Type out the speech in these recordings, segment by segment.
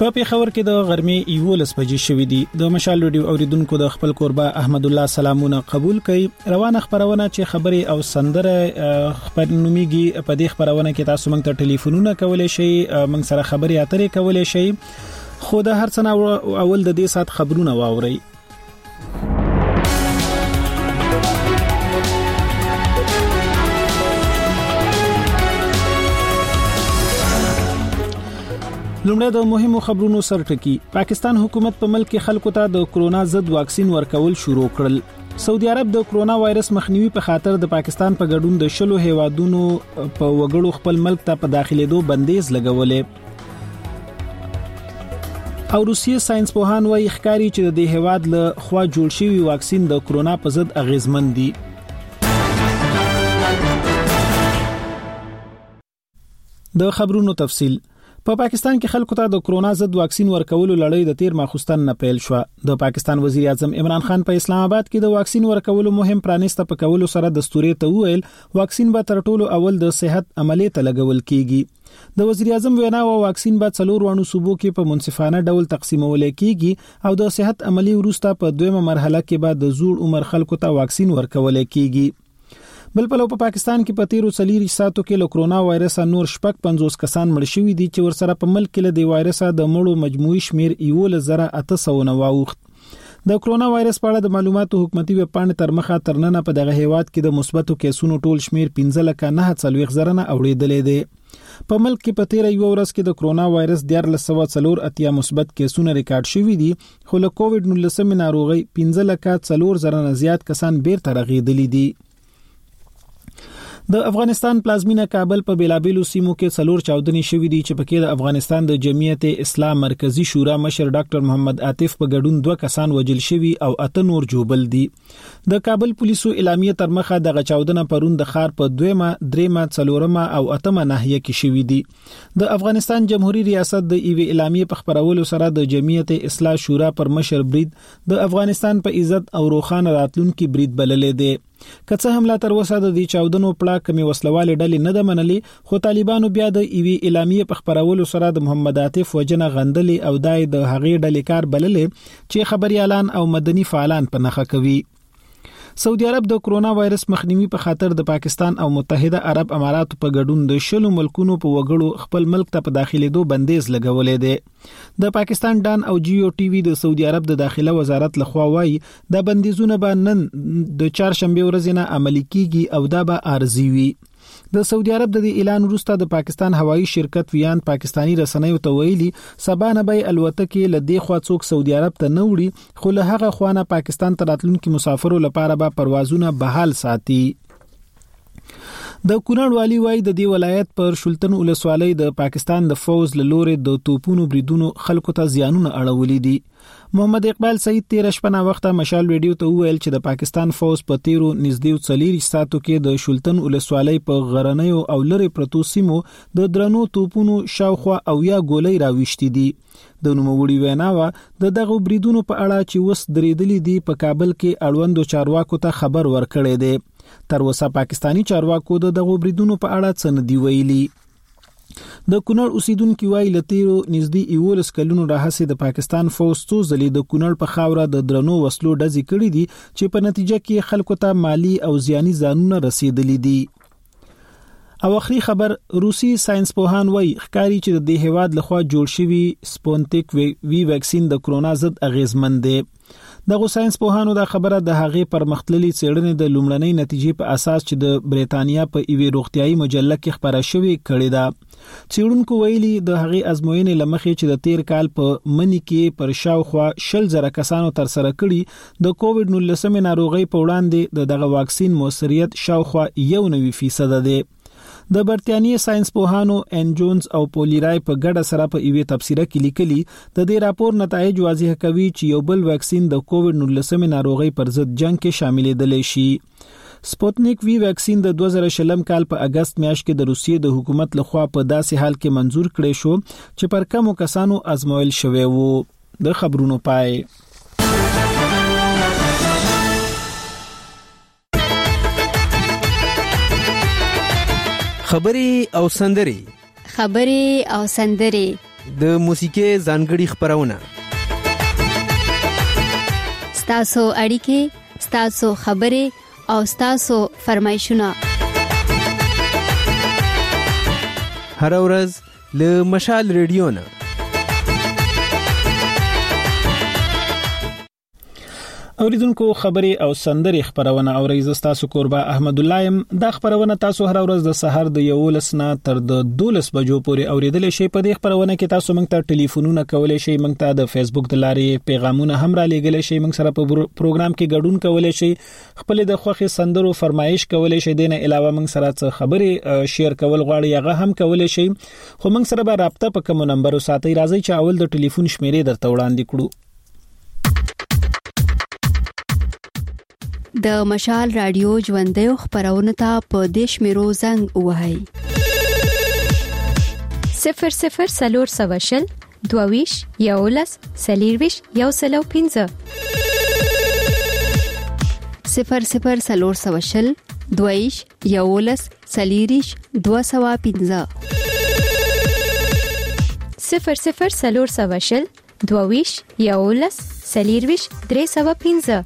په پیښور کې د غرمې 11 بجې شوې دي. د مشال رادیو اوریدونکو د خپل قربا احمد الله سلامونه قبول کړي. روانه خبرونه چې خبري او سندره خبرنومیږي په دې خبرونه کې تاسو موږ ته ټلیفونونه کولای شئ، موږ سره خبري اترې کولای شئ. خو د هر څه اول د دې سات خبرونه واورئ. لومړی د مهمو خبرونو سرټکی. پاکستان حکومت په ملک کې خلکو ته د کرونا ضد واکسین ورکول شروع کړل. سعودي عرب د کرونا وایرس مخنیوي په خاطر د پاکستان په ګډون د 10 هیوادونو په وګړو خپل ملک ته په داخليدو بندیز لګولې. او روسیې ساينس پوهان وايي ښکاری چې د هیواد له خوا جوړ شوی واکسین د کرونا په ضد اغیزمن دي. د خبرونو تفصیل. په پاکستان کې خلکو ته د کرونا ضد واکسین ورکولو لړۍ د تیر ماخوستن نه پیل شو. د پاکستان وزیر اعظم عمران خان په اسلام آباد کې د واکسین ورکولو مهم پرانیسته په کولو سره دستوري ته ویل واکسین به تر ټولو اول د صحت عملیه ته لګول کیږي. د وزیر اعظم وینا او واکسین به 4 وانو صوبو کې په منصفانه ډول تقسیمول کیږي او د صحت عملیه وروسته په دویمه مرحله کې به د زوړ عمر خلکو ته واکسین ورکول کیږي. بل په پاکستان کې په 13 ساعتو کې له کرونا وایرس نور 50 کسان مړ شوي دي چې ورسره په ملک کې له وایرس د مړو مجموعي شمیر 11800 واوښت. د کرونا وایرس په اړه د معلوماتو حکومتي ویب پاڼې تر مخه ترننه په دغه هیواد کې د مثبتو کیسونو ټول شمیر 15,940 نه اوریدلې دي. په ملک کې په 13 ورځ کې د کرونا وایرس 1404 مثبت کیسونه ریکارډ شوي دي، خو له کووډ-19 ناروغي 15,04 نه زیات کسان بیرته رغیدلي دي. د افغانستان پلازمینه کابل په بیلابیلو سیمو کې 4 چاودنې شوې دي چې پکې د افغانستان د جمعیت اسلام مرکزی شورا مشر ډاکټر محمد عاطف په ګډون 2 کسان وژل شوي او 8 نور جوبل دي. د کابل پولیسو اعلامیه تر مخه د چاودنه پرون د خار په 2 درېمه 4 او 8 ناحیه کې شوې دي. د افغانستان جمهوریت ریاست د ایوی اعلامیه په خبرولو سره د جمعیت اسلام شورا پر مشر برید د افغانستان په عزت او روخانه راتلونکي برید بللې دي. کڅه هم لا تر اوسه د دې چاودنو پړه کمی وسلواله ډلې نه ده منلې، خو طالبانو بیا د ایوی اعلامیه په خبرولو سره د محمد عاطف وجنه غندلې او دای د هغې ډلې کار بللې چې خبريالان او مدني فعالان په نخښه کوي. سعودي عرب د کرونا وایرس مخنیوي په خاطر د پاکستان او متحده عرب اماراتو په ګډون د 10 ملکونو په وګړو خپل ملک ته په داخليدو بندیز لګولې ده. د پاکستان ډان او جیو ټي وي د سعودي عرب د داخله وزارت لخوا وايي د بندیزونه به نن د 4 شنبه ورځ نه عملي کیږي او دا به ارزي وي. د سعودي عرب د اعلان وروسته د پاکستان هوایی شرکت ویان پاکستانی رسنیو ته ویلي سبا نه به الوتکې لدې خوا څوک سعودي عرب ته نه وړي، خو له هغه خوانه پاکستان ته راتلونکي مسافرو لپاره به پروازونه بحال ساتي. د کونړ والی وای د دې ولایت پر شلتن ولسوالۍ د پاکستان د فوز له لوري د توپونو بریدونو خلکو ته زیانونه اړولې دي. محمد اقبال سعید 13 شپه وخت مشال رادیو ته ویل چې د پاکستان فوز په 13 نږدې 40 ساعتو کې د شلتن ولسوالۍ په غرنیو او لری پروتو سیمو د درنو توپونو شاوخوا او یا ګولۍ راوښتي دي. د نوموړي ویناوه د دغه بریدونو په اړه چې وس درېدلې دي په کابل کې اړوندو چارواکو ته خبر ورکړی دی. تر اوسه پاکستانی چارواکو د دغه بریدونو په اړه څه نه دی ویلي. د کونړ اوسیدونکو وایي لتیرو نږدې 11 کلونو راهسې د پاکستان فوز څو ځلې د کونړ په خاوره د درنو وسلو ډزې کړې دي چې په نتیجه کې خلکو ته مالی او زیانی زیانونه رسیدلي دي. او اخري خبر، روسي ساينس پوهان وایي ښکاری چې د هیواد لخوا جوړ شوی سپوتنیک وی واکسین د کرونا ضد اغیزمن دی. دغه ساينس پوهانو دا خبره د هغې پرمختللي څېړنې د لومړنۍ نتیجې په اساس چې د بریتانیا په ایوي روغتيایي مجله کې خبره شوې کړې ده. څېړونکو ویلي د هغې ازموینې لمخې چې د تیر کال په منی کې پر شاوخوا 10,000 کسانو تر سره کړي د کووډ-19 ناروغي په وړاندې دغه واکسین موثریت شاوخوا 91% ده. د برتانیې ساينس پوهانو ان جونز او پولیرای په ګډه سره په ایوي تفسیره کې لیکلي د دې راپور نتایج واضح کوي چې یو بل واکسین د کووډ-19 ناروغي پر ضد جنگ کې شاملېدل شي. سپوتنیک وی واکسین د 2020 کال په اگست میاشت کې د روسیې د حکومت لخوا په داسې حال کې منزور کړی شو چې پر کمو کسانو ازمویل شوی وو. د خبرونو پای. خبري او سندري. خبري او سندري. د موسیقي ځانګړي خبرونه، ستاسو اړیکې، ستاسو خبرې او ستاسو فرمایشونه هر ورځ له مشال ریډیو نه. اوریدونکو خبري او سندري خبرونه او رئیس تاسو قربا احمد الله يم. دا خبرونه تاسو هر ورځ د سحر د 11 نه تر د 12 بجو پورې اوریدل شي. په دې خبرونه کې تاسو موږ ته ټلیفونونه کولای شئ، موږ ته د فیسبوک د لارې پیغامونه هم را لېږل شي، موږ سره په پروګرام کې ګډون کولای شئ، خپل د خوخي سندرو فرمایش کولای شئ. دینه علاوه موږ سره څه خبري شیر کول غواړئ هغه هم کولای شئ. خو موږ سره به رابطه په کوم نمبر ساتي. راځي چې اول د ټلیفون شمیرې درته وړاندې کړو. د مشال رادیو ژوندۍ خبرونه ته په دیش میرو زنګ وهاي 00 سلور سواشل دوویش یولس سلیرویش یوسلو 15 00 سلور سواشل دوویش یولس سلیریش 215 00 سلور سواشل دوویش یولس سلیرویش 315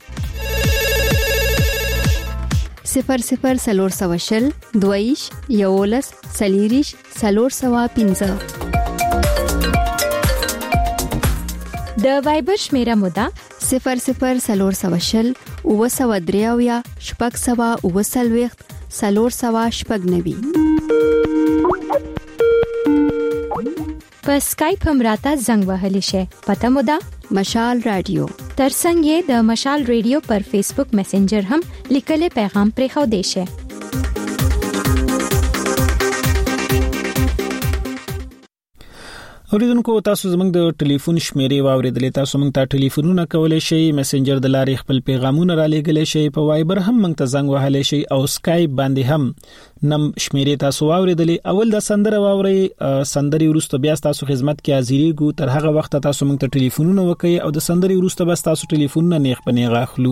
00 سلور سواشل دویش یولس سلیریش 315 د وایبر شمیره مودا 00 سلور سواشل او سو دریاویا شپږ سوا او سلويخت سلور سوا شپږ نوي. په اسکایپ هم راته زنګ وهلی شي. پته مودا مشال رادیو. ترڅنګ د مشال ریډیو پر فیسبوک میسنجر هم لیکلي پیغام پرې خو دی شي. اوریدونکو تاسو زموږ د ټلیفون شمیرې واوریدلې. تاسو موږ ته ټلیفونونه کولای شئ، میسنجر د لارې خپل پیغامونه را لېږلی شئ، په وایبر هم موږ ته زنګ وهلی شئ او اسکایپ باندې هم نم شمیرې تاسو واوریدلې. اول د سندره واوري، سندري وروسته بیا تاسو خدمت کې حاضرېږو. تر هغه وخت تاسو موږ ته ټلیفونونه وکړئ او د سندري وروسته بس تاسو ټلیفونونه نیغ په نیغه اخلو.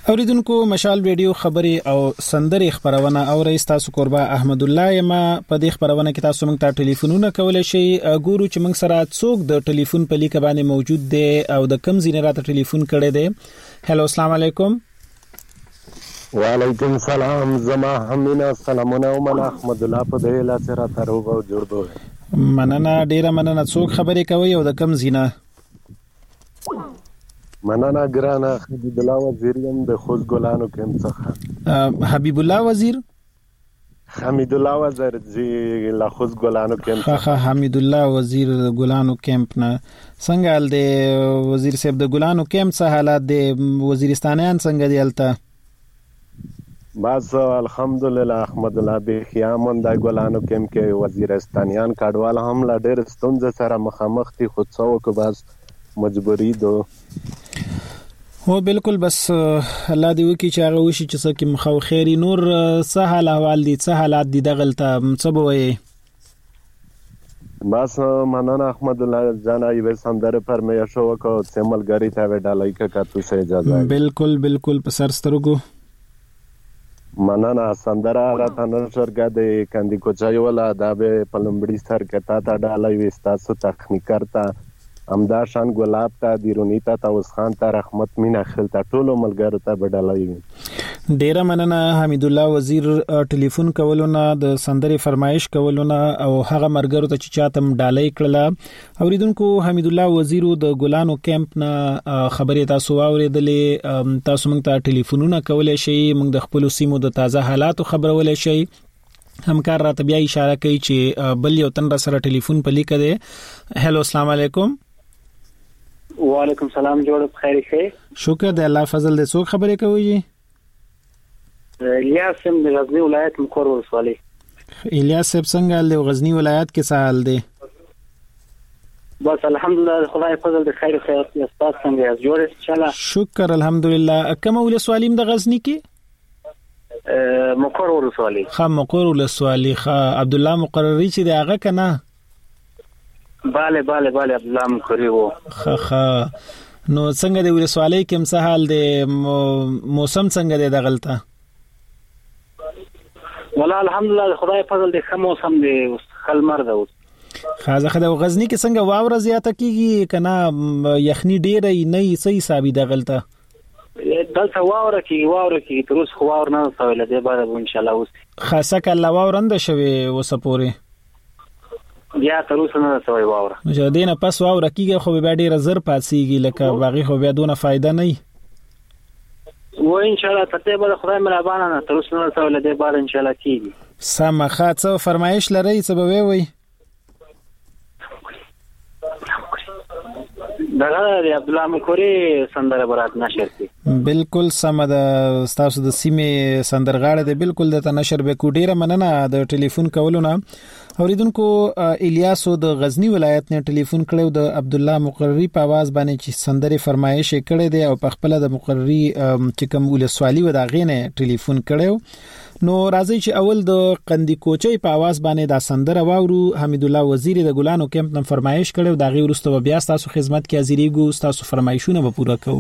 اوریدونکو مشال ریډیو خبري او سندري خبرونه او رئیس تاسو قربا احمد الله یما په دې خبرونه کې تاسو موږ ته ټلیفونونه کولای شئ ګورو چې موږ سره څوک د ټلیفون په لیک باندې موجود دی او د کم زینه راته ټلیفون کړی دی. هلو السلام علیکم. وعلیکم السلام. زما همینا سلامونه او من احمد الله په دې لا سره تروب او جوړو. مننه ډیره مننه. څوک خبرې کوي او د کم زینه؟ مننه ګرانه حبیب الله وزیر یم د خوست ګلانو کمپ څخه. حبیب الله وزیر؟ حمید الله وزیر زی لا خوست ګلانو کمپ. ها حمید الله وزیر د ګلانو کمپ نه. څنګه حال دی وزیر صاحب د ګلانو کمپ څه حالات دی؟ وزیرستانیان څنګه دی الته؟ بس الحمدلله احمد الله بخیامن د ګلانو کمپ کې وزیرستانیان کډوال هم لا ډېر ستونزې سره مخامخ دي، خو څو کو بس مجبوری دو. هو بالکل. بس الله دې وکړي چې هغه وشي چې څه کې مخاو خیری. نور څه حال احوال دي؟ څه حالات دي دغلته؟ څه به وایي؟ بس مننه احمد الله جانا یې سندره فرمایش وکړو چې ملګری ته وډالای کا تو سه اجازه. بالکل بالکل په سر سترګو. مننه سندره راته نشرګه د کندي کوچای ولا دا به پلمبړی سر کتا تا ډالای وستاسو تخنیکر تا امدا شان ګلاب ته دیرونی ته توس خان ته رحمت مینا خل ته ټولو ملګرو ته بدلای. ډیره مننه حمید الله وزیر ټلیفون کولونه د سندري فرمایش کولونه او هغه مرګرو ته چې چاتم ډالۍ کړله. اوریدونکو حمید الله وزیر د ګلانو کمپ نه خبرې تاسو اوریدلې. تاسو موږ ته ټلیفونونه کولای شئ، موږ د خپل سیمو د تازه حالاتو خبرولای شئ. همکار راته بیا اشاره کوي چې بل یو تن را سره ټلیفون په لیک دی. هلو السلام علیکم. وعلیکم السلام. جوړ بخیر شه. شکر دی الله فضل دې. څوک خبرې کوي جی؟ الیاس سم د غزنی ولایت مقر ولسوالۍ. الیاس صاحب څنګه له غزنی ولایت کې څه حال دی؟ بس الحمدلله خدای فضل د خیر خیر استاد څنګه جوړ ان شاء الله. شکر الحمدلله. کوم ولسوالۍ د غزنی کې؟ مقر ولسوالۍ. مقر ولسوالۍ. عبد الله مقرری چې دی هغه کنه؟ bale عبد الله مقرری وو. نو څنګه د ولسوالۍ کې څه حال دی؟ موسم څنګه دی دغلته؟ والله الحمدلله خدای فضل د خمو موسم دی خل مرده و. خازه د غزنی کې څنګه واوره زیاته کیږي کنه یخنی ډیره نه صحیح حسابي دغلته؟ دلته واوره کې تر اوسه واور نه سویل دی بعد ان شاء الله اوس خاصه کله واورنده شوی وسپوري بیا تر اوسه نه سوی واوره. مجه دینه پس واوره کیږي خو به ډیره زر پاسيږي لکه باغی خو بیا دونه فائدہ نه و ان شاء الله ته به خدای مهربان نه تر اوسه نه سویل دی بعد ان شاء الله کیږي. سمخه څه فرمایش لري څه به وي؟ دغه عبد الله مقرری سندره برات نشر کی. بالکل سم د تاسو د سیمه سندرغاړه د بالکل د نشر به کو ډیره مننه د ټلیفون کولونه. اوریدونکو الیاسو د غزنی ولایت نه ټلیفون کړو د عبد الله مقرری په आवाज باندې چې سندري فرمایش کړي دي او په خپل د مقرری چې کوم ولسوالۍ و دا غینه ټلیفون کړو. نو راځي چې اول د قندی کوچي په आवाज باندې دا سندره واورو. حمید الله وزیر د ګلانو کمپ نن فرمایش کړو دا غي ورسته بیا تاسو خدمت کې حاضرېګو تاسو فرمایشونه به پوره کوو.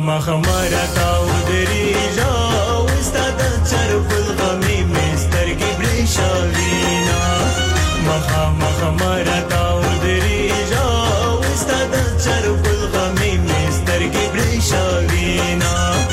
مخامخ مرتا ودریجا وستاد چرپ الغمی مسترگی بریشاوینا مخامخ مرتا ودریجا وستاد چرپ الغمی مسترگی بریشاوینا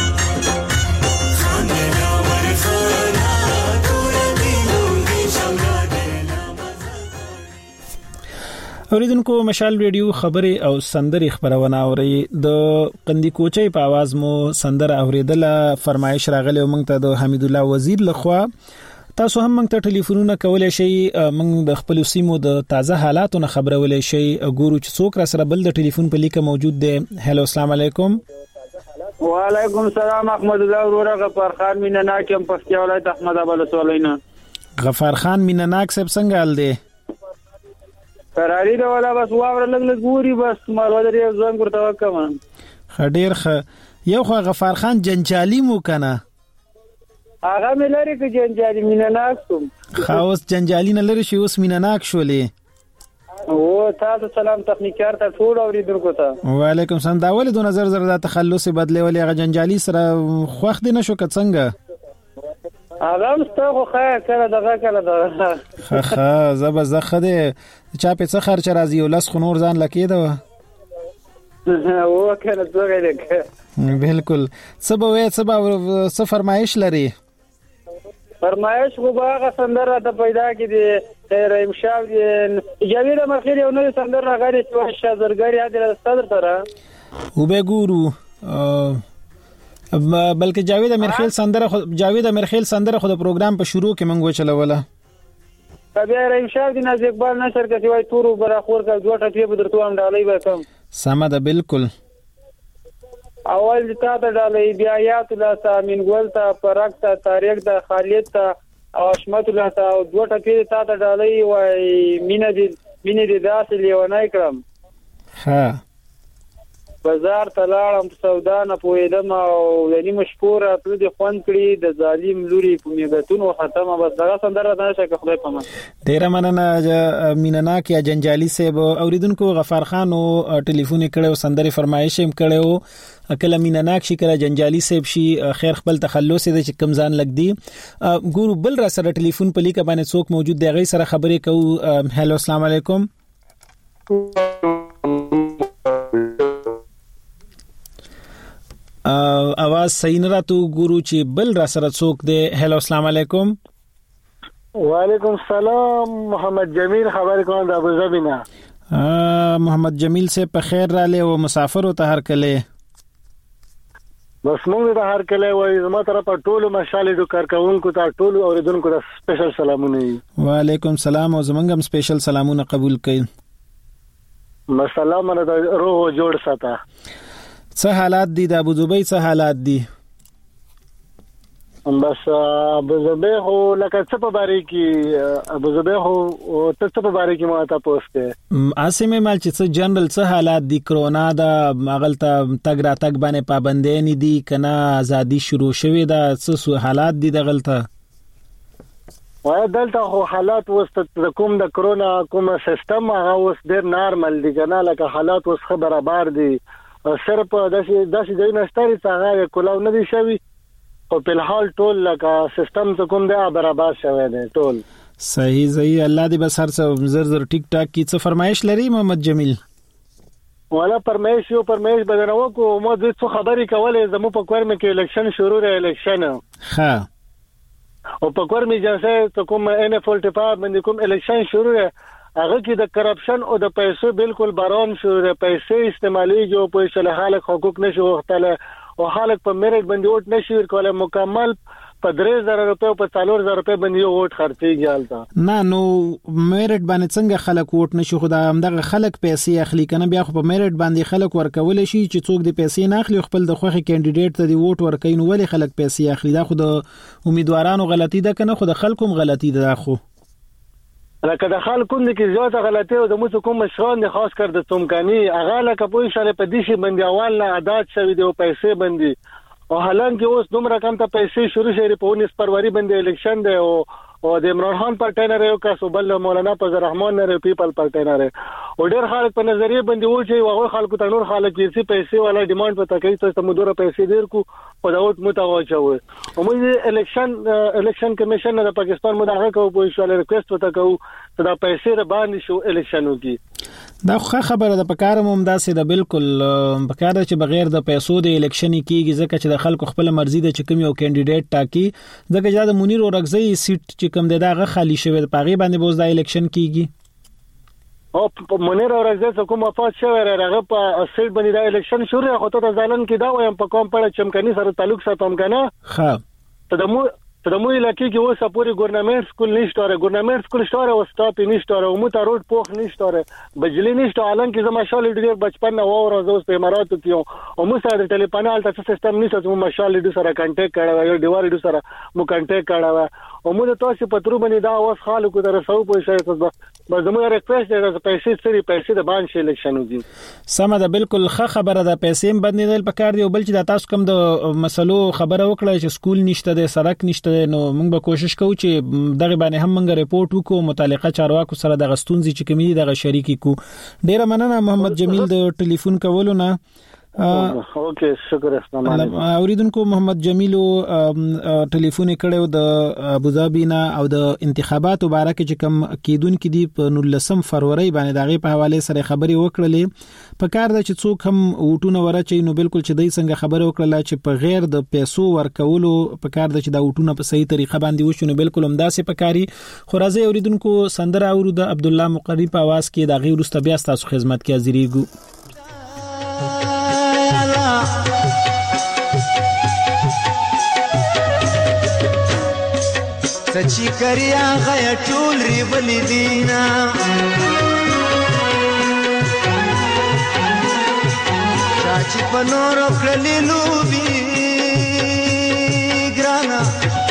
اوریدونکو مشال ریډیو خبري او سندري خبرونه اوري د قندي کوچي په आवाज مو سندره اوریدله فرمایش راغلی مونږ ته د حمید الله وزیر لخوا تاسو هم مونږ ته ټلیفونونه کولای شئ مونږ د خپل سیمو د تازه حالاتونو خبرولای شئ ګورو چې څوک را سره بل د ټلیفون په لیکه موجود دی هلو السلام علیکم وعلیکم السلام احمد الله ورور غفار خان مینناک هم پښتیا ولایت احمد ابل سولینا غفار خان مینناک صاحب څنګه حال دی فراری دا ولا بس واور لګ ګوري بس مال ودرې ځوان ورته وکم خډیر یو خو غفار خان جنجالي مو کنه هغه ملاري کې جنجالي مینناک کوم خاص جنجالي نه لري شي اوس مینناک شولې او تاسو سلام تخنیکار ته ټول اوریدونکو ته وعلیکم السلام دا ولې د نظر زړه تخلص بدلې ولې هغه جنجالي سره خوښ دي نشو که څنګه هغه مستغه خیر کړه دغه خه زبر زخده چا په څه خرچ راځي ولس خنور ځان لکیده او کنه زغه دې بالکل څه فرمایش لري فرمایش خو باغه سندره ته پیدا کړي خیر امشاو دې جاوید مرخیل یو نوې سندره غاړي چې شازرګری هدا صدر ترا وبه ګورو بلکې جاوید امرخیل سندره خو د پروګرام په شروع کې منغو چلوله بیا رمشاد دي ناز اقبال نشر کوي وای تورو برخور کا دوه ټکی به درته هم ډالۍ وکم سم ده بالکل اول تا ته ډالۍ بیا یات الله سامین ګل ته پرک ته تاریخ ته خالد ته او اشمت الله ته دوه ټکی تا ته ډالۍ وای مینه دي داسې لیونای کړم ها بازار تلاړم سودا نه پویدم او یعنی مشکور خپل دي خوان کړی د ظالم لوري په میګتون او ختمه بس دغه سندره نه شي خدای پمن ډیر مننه مینناک یا جنجالي صاحب اوریدونکو غفار خان او ټلیفون کړو سندره فرمایش هم کړو کله مینناک شي کله جنجالي صاحب شي خیر خپل تخلص دې چې کم ځان لګ دی ګورو بل را سره ټلیفون په لیکه باندې څوک موجود دی غي سره خبرې کوو هلو السلام علیکم आवाज صحیح نه راتو ګورو چې بل را سره څوک دی هلو السلام علیکم وعلیکم السلام محمد جمیل خبر کوم د ابو ظبی نه محمد جمیل سے په خیر را لې او مسافر او ته هر کله بس موږ ته هر کله وای زما طرف ټول مشالې د کارکونکو ته ټول اوریدونکو ته سپیشل سلامونه وعلیکم السلام او زمونږ هم سپیشل سلامونه قبول کړئ مسلام نه روح جوړ ساته څه حالات دي د ابو ظبی څه حالات دي بس ابو ظبی هو لکه څه په باره کې ابو ظبی هو ته څه په باره کې ماته پوښتنه اسمه مال چې څه جنرال څه حالات دي کرونا دا مغلطه تګ را تګ باندې پابندې نه دي کنه ازادي شروع شوه دا څه حالات دي د غلطه وای دلته خو حالات وست کوم د کرونا کوم سیستم هغه اوس ډیر نارمل دي کنه لکه حالات اوس خبره بار دي صرف داسې دی نشتري څنګه کولاو نه دي شوی او په الحال ټول لکه سیستم څه کوم دی برابر شوی دی ټول صحیح الله دې بس هر څه زر ټیک ټاک کی څه فرمایش لري محمد جمیل ولا فرمایش بدنو کو مو د څه خبرې کولې زمو په کور کې الیکشن شروع دی الیکشن ها او په کور کې جنسه کوم ان اف 45 باندې کوم الیکشن شروع دی هغه کې د کرپشن او د پیسو بالکل باران شو د پیسې استعمالي جو په شله حالت حقوق نشو وختله او حالت په میرټ باندې ووټ نشي ورکول مکمل په 3000 روپے او په 4000 روپے باندې ووټ خرڅيږي حالت نه نو میرټ باندې څنګه خلک ووټ نشي خو دا همدغه خلک پیسې اخلي کنه بیا خو په میرټ باندې خلک ورکول شي چې څوک د پیسې نه اخلي خپل د خوخي کینډیډیټ ته دی ووټ ورکوي نو ولې خلک پیسې اخلي دا خو د امیدوارانو غلطي ده کنه خو د خلکو غلطي ده خو لکه د خلکو کې زیاته غلطي او د مو کوم مشران د خاص کر د څومکانی هغه لکه په اشاره په دې شي باندې اول نه عادت شوی دی او پیسې باندې او حالانکه اوس دومره کم ته پیسې شروع شي په 19 فروری باندې الیکشن دی او او د عمران خان پارټي نه یو کس بل مولانا فضل الرحمن نه پیپل پارټي نه او ډېر خلک په نظریه باندې و چې هغه خلکو ته نور خلک یې پیسې والا ډیماند پته کوي چې مدوره پیسې ډېر کو په داوت متواجه و او موږ الیکشن کمیشن نه د پاکستان مداخله کوو په شوال ریکوست وته کوو چې دا پیسې را باندې شو الیکشن وکي دا خبره ده په کار مو همداسې ده بالکل په کار چې بغیر د پیسو د الیکشن کیږي ځکه چې د خلکو خپل مرزي د چکم یو کینډیډیټ ټاکي ځکه چې د منیر اورغزی سیټ چې کوم دغه خالی شوی د پاغي باندې بوز د الیکشن کیږي او منیر اورغزی کوم افاظ شوی راغه په سیټ باندې د الیکشن شروع خو ته ځلن کې دا وایم په کوم پړ چمکني سره تعلق ساتم کنه ها ته مو علاقې کې اوسه پوری ګورنمنت سکول نشته ګورنمنت سکول شته او سټاپ نشته او مو ته روډ پوخ نشته بجلی نشته الان کې زما شال ډیر بچپن نه و ورځ په اماراتو کې او مو سره ټلیفونال ټچ سیستم نشته مو مشال ډیر سره کانټیکټ کړه یو دیوار ډیر سره مو کانټیکټ کړه او مو ته تاسو په تر باندې دا اوس خلکو ته رسو په شي بس زموږ ریکوست دی چې پیسې د باندې الیکشن وږي سم ده بالکل خبره ده پیسې باندې پکار دی او بل چې د تاسو کوم د مسلو خبره وکړه چې سکول نشته د سړک نشته نو موږ به کوشش کوو چې دغه باندې هم موږ ریپورت وکړو متعلقه چارواکو سره د غستونځي چې کومې دغه شریکي کو ډیره مننه محمد جمیل د ټلیفون کولو نه اوکې شکر اسلام علیکم اوریدونکو محمد جمیل ټلیفون کړو د ابوظبی نه او د انتخاباتو باره کې چې کوم کیدونکو دی په 19 فروری باندې دغه په حواله سره خبري وکړلې په کار د چې څوک هم وټونه ورچي نو بالکل چې دای څنګه خبره وکړه چې په غیر د پیسو ورکولو په کار د چې د وټونه په صحیح طریقه باندې وشونه بالکل همداسې پکاري خو راځي اوریدونکو سندره اورو د عبد الله مقری په आवाज کې د غیر واست بیا تاسو خدمت کې حاضرېګو سچی کریا غیا ټول ری بلی دینا چاچی پنور کړلی لوبي ګرانا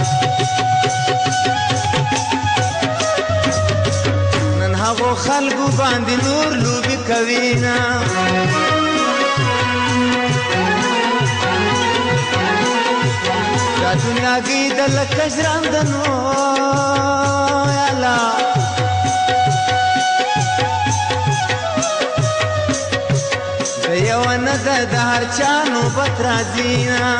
نن هغه خلکو باندې نور لوبي کوینا دنیا کې د لکجران دنو یالا دیو نه د هر چانو پترازینا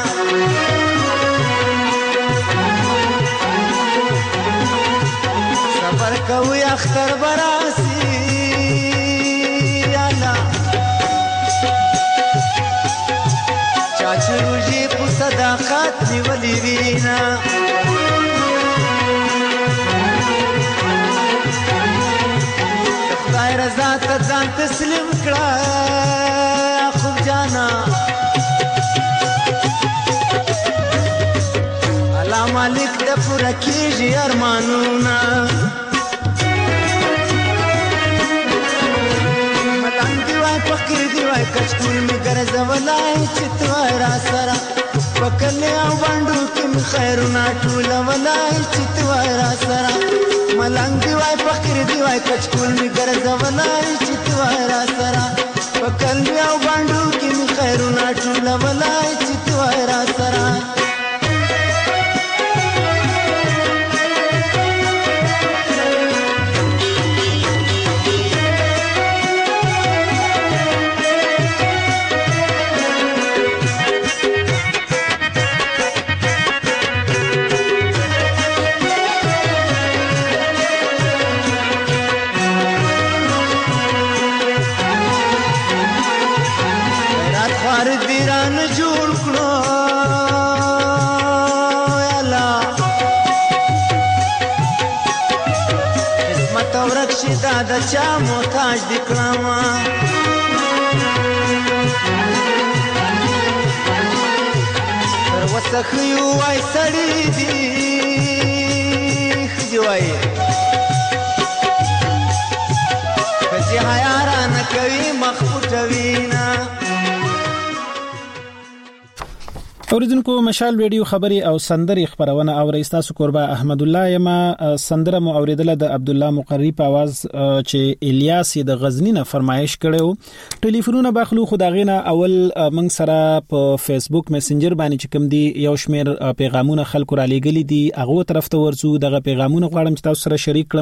صبر کوي اختر براسی یالا چاچو روجي په صداقت نیولې وینا خدای رضا ته ځان تسلیم کړه خو جانا الله مالک د پوره کیږي ارمانونه فقیر دی وای کچکول می ګرځولای چې تو را سره پکلې او باندې کې خیرونه ټول ولای چې تو را سره ملنګ دی وای فقیر دی وای کچکول می ګرځولای چې تو را سره پکلې او باندې کې خیرونه ټول ولای چې تو را سره دا چا محتاج دی کړما تر وسخیو وای سړی دی خجوای کچې حیاران کوي مخ پټوینا اوریدونکو مشال ریډیو خبري او سندري خبرونه او رئیس قربا احمد الله یما سندره مو اوریدله د عبد الله مقری په आवाज چې الیاس د غزنی نه فرمایش کړو ټلیفونونه باخلو خداغینه اول من سره په فیسبوک میسنجر باندې چې کوم دی یو شمیر پیغامونه خلکو را لېګلې دي هغه طرف ته ورسو دغه پیغامونه غواړم چې تاسو سره شریک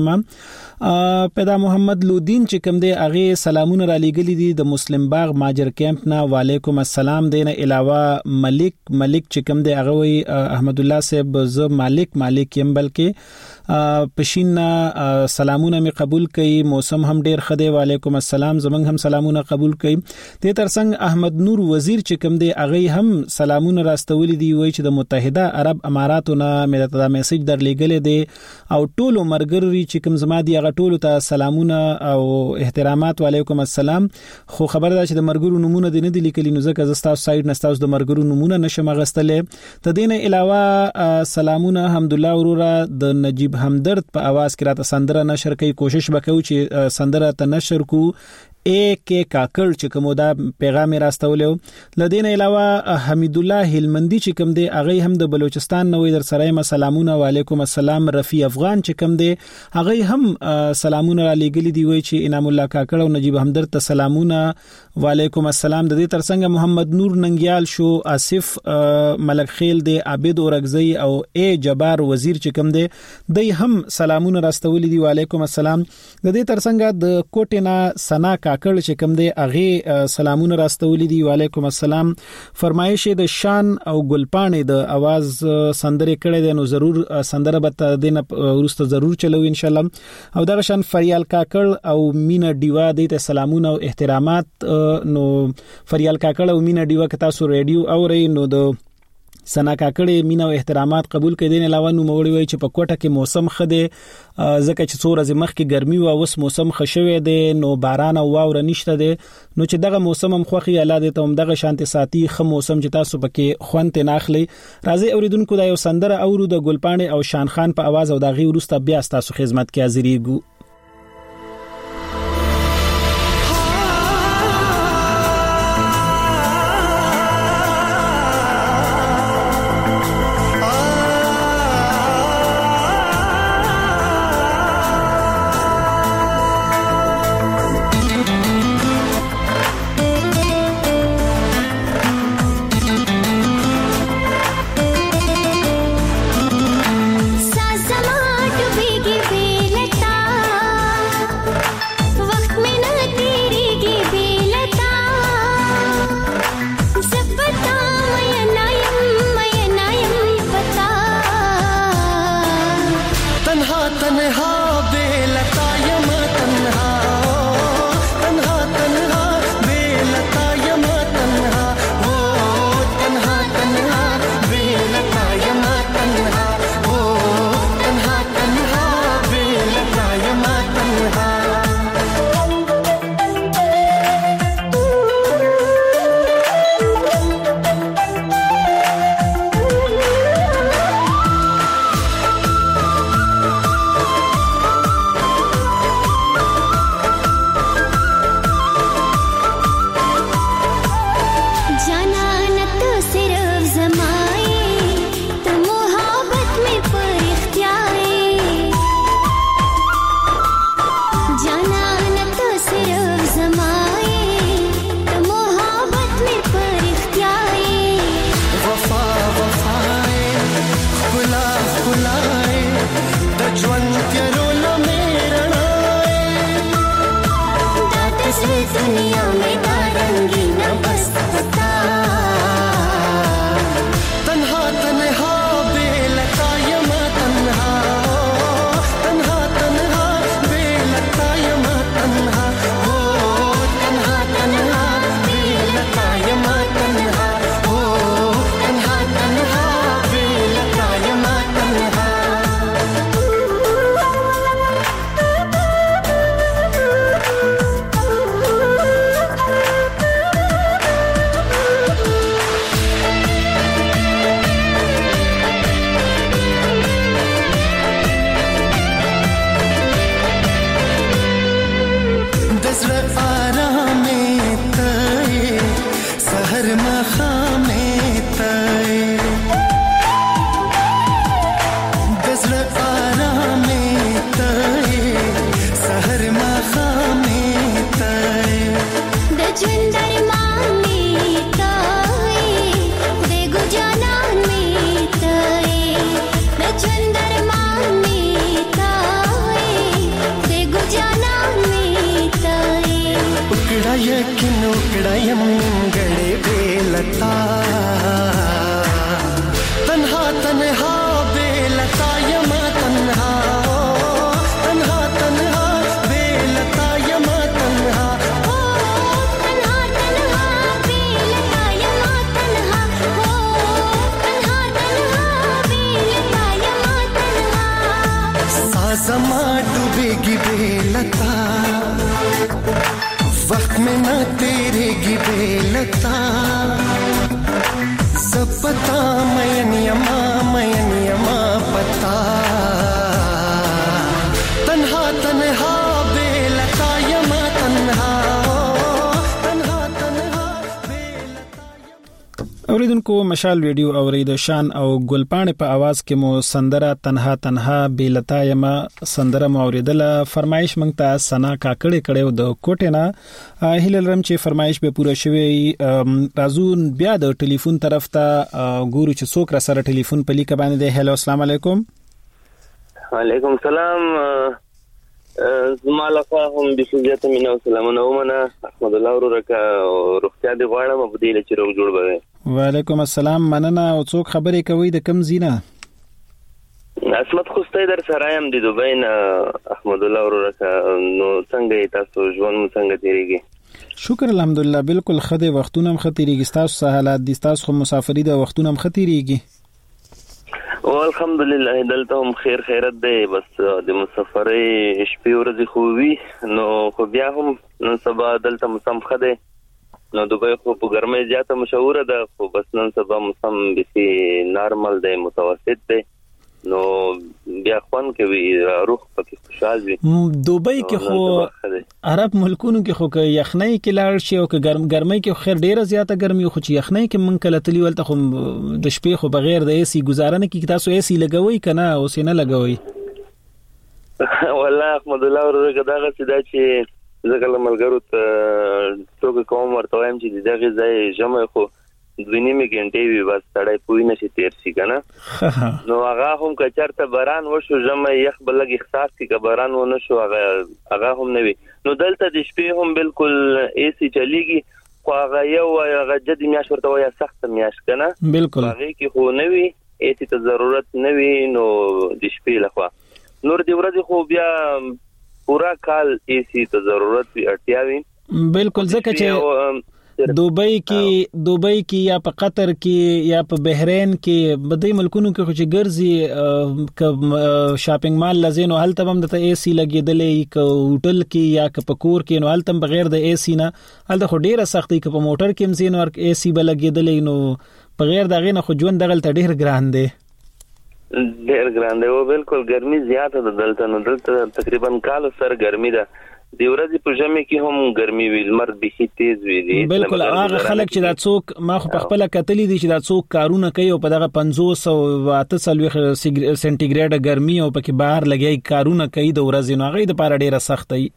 کړم پیدا محمد لودین چې کوم دی هغه سلامونه را لېګلې دي د مسلم باغ ماجر کیمپ نه وعلیکم السلام دینه علاوه ملک چې کوم دی هغه وی احمد الله صاحب ز مالک يم بلکې پښین سلامونه می قبول کړي موسم هم ډیر خده وعلیکم السلام زمنګ هم سلامونه قبول کړي ته ترڅنګ احمد نور وزیر چې کوم دی هغه هم سلامونه راستولې دی وای چې د متحده عرب اماراتو نه مې دا میسج در لګلې دی او ټولو مرګري چې کوم زما دی هغه ټولو ته سلامونه او احترامات وعلیکم السلام خو خبر ده چې د مرګرو نمونه دی نه دی لیکلي نو ځکه زستا سایډ نستاوس د مرګرو نمونه نشم غستلې تدین علاوه سلامونه حمدالله ورورا د نجیب همدرد په आवाज کې راته سندره نشر کوي کوشش وکړو چې سندره ته نشر کو کې کاکړ چې کوم دا پیغام راستولیو لدین علاوه حمید الله هلمندی چې کوم دی هغه هم د بلوچستان نوې در سره سلامونه وعلیکم السلام رفیع افغان چې کوم دی هغه هم سلامونه لګلی دی وای چې انعام الله کاکړ او نجیب همدرد ته سلامونه وعلیکم السلام د دې ترڅنګ محمد نور ننګیال شو آصف ملک خیل دی عابد اورغزی او ای جبار وزیر چې کوم دی دوی هم سلامونه راستولی دی وعلیکم السلام د دې ترڅنګ د کوټینا سنا کاکړ چې کوم دی هغه سلامونه راستولی دی وعلیکم السلام فرمایش د شان او ګلپانې د आवाज سندره کړي دی نو ضرور سندره به دینه ورسته ضرور چلو ان شاء الله او دا شان فریال کاکړ او مینا دیوا د سلامونه او احترامات نو فریال کاکړ او مینا دیوا که تاسو ریډیو اورئ نو د سنا کاکړې مینا او احترامات قبول کړي دي نه علاوه نو موړي وای چې په کوټه کې موسم خده ځکه چې څو ورځې مخکې ګرمي او اوس موسم خشوي دي نو باران او واوره نشته دي نو چې دغه موسم هم خوخي الاده ته هم دغه شانتي ساتي خو موسم چې تاسو پکې خوانته ناخلي راځي اوریدونکو دا یو سندره اورو د ګلپانې او شان خان په आवाज او دغه ورسته بیا تاسو خدمت کې حاضرېګو یقین وکړم نیمګړې بیلتا تنها تنها بیلتا یما تنها تنها تنها بیلتا یما تنها تنها تنها بیلتا یما تنها تنها تنها بیلتا یما تنها سازما ډوبېږي بیلتا وقت میں نہ تیرے گی بیلتا سپتا مین یما پتا تنہا تنہا بیلتا یما تنہا تنہا تنہا بیلتا. اوریدونکو مشال ریډیو اورید شان او ګلپاڼه په आवाज کې مو سندره تنها تنها بیلتا یما سندره مو اوریدله. فرمایش مونږ ته سنا کاکړې کړو د کوټینا هیله لرم چې فرمایش به پوره شوي. راځو بیا د ټلیفون طرف ته ګورو چې څوک را سره ټلیفون په لیک باندې دی. هلو السلام علیکم. وعلیکم السلام. زما لخوا هم د شجاعت مینا سلامونه ومنه. احمد الله ورکه روغتیا دی غواړم په دې لچې روغ جوړ بوي. وعلیکم السلام. مننه. او څوک خبرې کوي د کم زینا؟ اسمت خوستی در سره یم د دوبۍ نه. احمد الله ورکه نو څنګه تاسو ژوند څنګه تیریږي؟ شکر الحمدلله بالکل خدای وختونه هم خطرېږي. تاسو حالات دي تاسو خو مسافری د وختونه هم خطرېږي؟ والحمدلله دلته هم خیر خیرت دی. بس د مسافرۍ شپې ورځې خو وي نو خو بیا هم نن سبا دلته موسم ښه دی. نو دوبۍ خو په ګرمۍ زیاته مشهوره ده خو بس نن سبا موسم بیخي نارمل دی متوسط دی نو بیا خوان کوي روح پکې خوشحال وي. دوبۍ کې خو عرب ملکونو کې خو که یخنۍ کې لاړ شي او که ګرمۍ کې خیر ډیره زیاته ګرمي خو چې یخنۍ کې مونږ کله تلی ولته خو د شپې خو بغیر د ایسی گزاره نه کې تاسو ایسی لګوي کنه او سینه لګوي؟ والله احمد الله ورکه دغه سیدا چې زګل ملګرو ته ټوګه کوم ورته وایم چې دغه ځای جمع خو 2.5 غنټې وي بس تړای پوي نشي تیر شي کنه. نو هغه هم که چرته باران وشو جمع یخ بلګ احساس کی که باران و نشو هغه هم نه وي. نو دلته د شپې هم بالکل ایسی چلیږي خو هغه یو هغه جدي میاش ورته وای سخت میاش کنه بالکل هغه کی خو نه وي ایسی ته ضرورت نه وي. نو د شپې لخوا نور دی ورځ خو بیا پورا کال ایسی ته ضرورت وي اړتیا وي بالکل. ځکه چې دوبۍ کې یا په قطر کې یا په بحرین کې بدی ملکونو کې خو چې ګرځي شاپینګ مال لزینو هلته هم د اے سی لګیدلې ک هوټل کې یا ک په کور کې نو هلته بغیر د اے سی نه هلته خو ډیره سختي ک په موټر کې هم زینو اے سی بل لګیدلې نو بغیر دغه نه خو ژوند دغه ډیر ګران دی. ډیر ګران دی او بالکل ګرمي زیاته ده دلته. نو دلته تقریبا کال سر ګرمي ده. دی ورځې په ژمي کې هم ګرمي وي لمر به تیز وي. بالکل هغه خلک چې دا څوک ما خو په خپل کتلی دي چې دا څوک کارونه کوي او په دغه 500 او 800 سنټیګریډ ګرمي او پکې بهر لګي کارونه کوي د ورځې نو هغه د پاره ډیره سخت وي.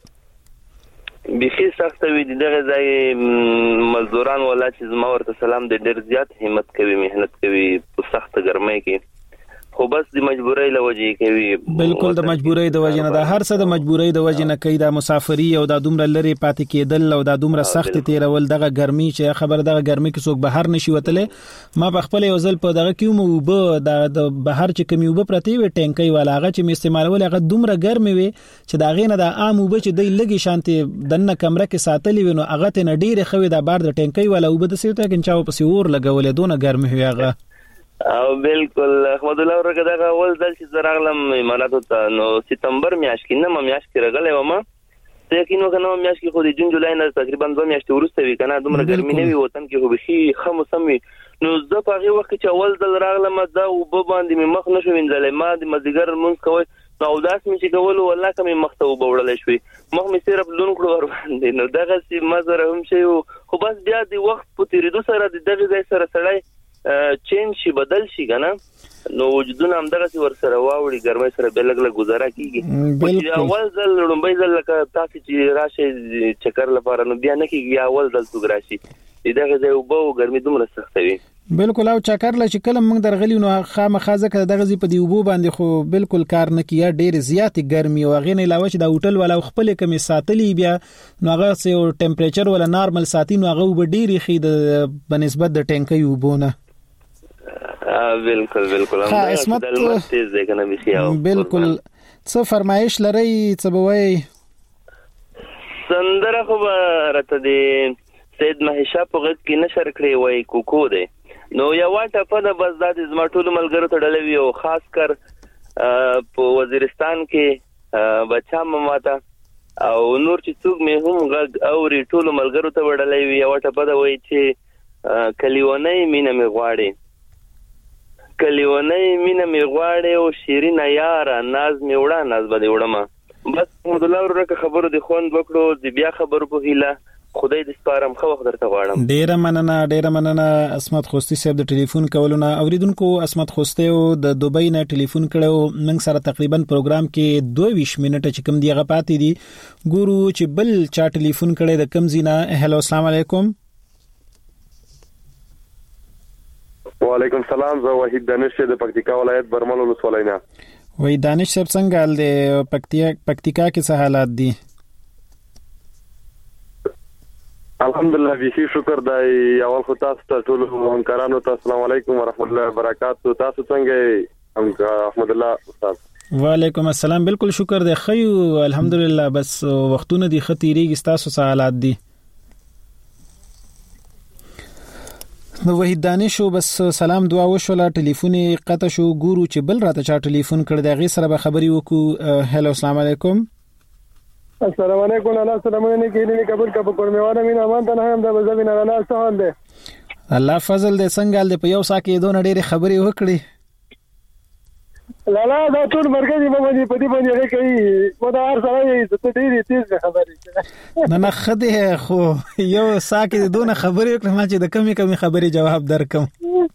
بيخي سخت وي دغه ځای مزدوران ولا چې زما ورته سلام د ډیر زیات همت کوي مهنت کوي په سخت ګرمۍ کې خو بس د مجبورۍ لوجې کوي. بالکل د مجبورۍ د وجې نه دا هر څه د مجبورۍ د وجې نه کوي. دا مسافری او دا دومره لري پاتې کېدل او دا دومره سخت تیرول دغه ګرمي چې خبر دغه ګرمي کې څوک بهر نشي وتلې. ما په خپل یو ځل په دغه کې مو د بهر چې کمی وب پرتی وي ټینکي والا هغه چې استعمالول هغه دومره ګرمي وي چې دا غینه د عام وب چې د لګي شانتي دنه کمره کې ساتلې وي نو هغه ته ډیره خوي دا بار د ټینکي والا وب د سیوته کې چاو پسې اور لګولې دونه ګرمي وي هغه. او بالکل احمد الله ورکه دغه ول دل چې زراغلم اماراتو ته نو سپتمبر میاشت کې نه میاشت کې راغلی و ما ته یقین وکنه میاشت کې خو د جون جولای نه تقریبا 2 میاشتې وروسته وی کنه دومره ګرمي نه وي وطن کې خو بخي خمسم وي. نو زه په هغه وخت چې اول دل راغلم دا وب باندې مخ نشو وینځلې ما د مزګر مونږ کوي نو داس مې چې کول والله کوم مخ ته وب وړل شوی مخ مې صرف لون کړو ور باندې نو دغه سي مزر هم شي خو بس بیا د وخت په تیریدو سره دغه ځای سره سړی چینج شي بدل شي کنه نو وجودونه هم دغه ور سره واوړي ګرمۍ سره بل لګ گزاره کیږي. اول ځل لومبۍ ځل لکه تاسو چې راشي چکر لپاره نو بیا نه کیږي اول ځل تو راشي دغه ځای وبو ګرمي دومره سخت وي. بالکل او چکر لا چې کله موږ درغلی نو خامخازه کړه دغه زی په دی وبو باندې خو بالکل کار نه کیه ډیر زیات ګرمي او غینې علاوه چې د هوټل ولا خپل کمی ساتلی بیا نو هغه سه ټمپریچر ولا نارمل ساتي نو هغه به ډیر خې د بنسبت د ټینکي وبونه بالکل ها اسمت تیز دی کنه بخیاو بالکل څه فرمایش لري څه بوي سندره خو راته دی سید مهیشا په غږ کې نشر کړی وای کوکو دی نو یو واټه په د بس د زما ټول ملګرو ته ډلوي او خاص کر په وزیرستان کې بچا مماته او نور چې څوک مې هم غږ اوري ټول ملګرو ته ډلوي یو واټه په د وای چې کلیونی مینه می غواړي او شیرین یاره ناز می وړه ناز بده وړم بس محمدالله ورکه خبرو د خوند وکړو د بیا خبرو په هیله خدای دې سپارم خو وخت درته غواړم ډیره مننه اسمت خوستی صاحب د ټلیفون کولونه اوریدونکو اسمت خوستی او د دوبۍ نه ټلیفون کړو موږ سره تقریبا پروګرام کې 22 منټه چې کم دی غ پاتې دي ګورو چې بل چا ټلیفون کړي د کم زینا هلو السلام علیکم وعلیکم السلام زه وحید دانش د پکتیکا ولایت برمل ولسوالۍ نه وای دانش صاحب څنګه حال دی پکتیکا کې څه حالات دي الحمدلله بيخي شکر دی اول خو تاسو ته ټول همکارانو ته السلام علیکم ورحمت الله وبرکاتہ تاسو څنګه احمد الله استاد وعلیکم السلام بالکل شکر دی خیو الحمدلله بس وختونه دي خطیریږي تاسو څه حالات دي نو وحید دانش بس سلام دعا وشوله ټلیفون قطع شو ګورو چې بل راته چا ټلیفون کړ دغه سره به خبري وکړو هلو السلام علیکم السلام علیکم الله سلام علیکم نه قبول کا په میوانه مين امان ته هم د بزوین الله سهال ده الله فضل دې څنګه دې په یو ساکه دوه ډېر خبري وکړي لالا دا ټول مرګي په باندې په دې باندې کوي مو دا هر سره ته ډېری تیز خبرې نه خدای خو یو ساکه دوه خبرې وکړم چې د کمی خبرې جواب درکم